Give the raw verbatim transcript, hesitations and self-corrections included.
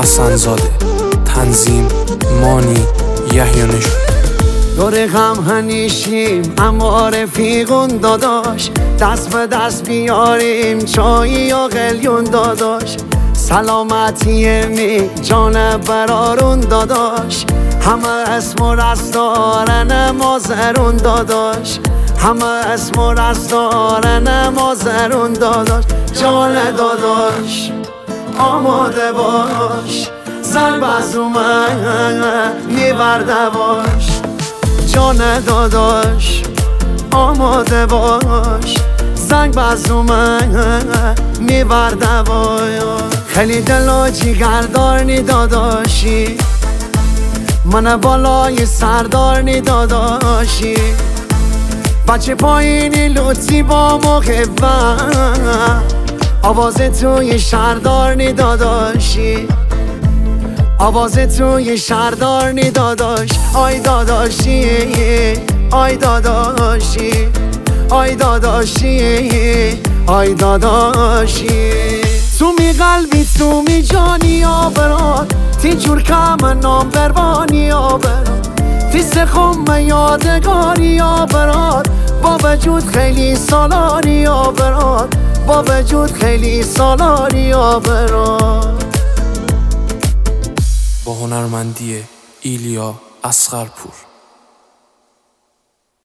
حسن‌زاده، تنظیم مانی یحیی نژاد. دور غم هنیشیم اما رفیقون داداش، دست به دست بیاریم چایی و قلیون داداش. سلامتی می جان برارون داداش، همه اسم و رستارن مازرون داداش، همه اسم و رستارن مازرون داداش. جان داداش آماده باش، زن بزومن میبرده باش. جان داداش آماده باش، زنگ بزومن میبرده باش. خیلی دل و جیگر دارنی داداشی، من بالای سردار نی داداشی. بچه پایینی لطفی با مخفن، آواز توی شهردار نی داداشی، آواز توی شهردار نی داداش. آی داداشی آی داداشی آی داداشی آی داداشی. تو می قلبی تو می جانی آبراد، تی جور کم نام بروانی آبراد، تی سخم یادگاری آبراد. با وجود خیلی سالانی آبراد، با وجود خیلی سالانی آبراد. با هنرمندی ایلیا اصغرپور.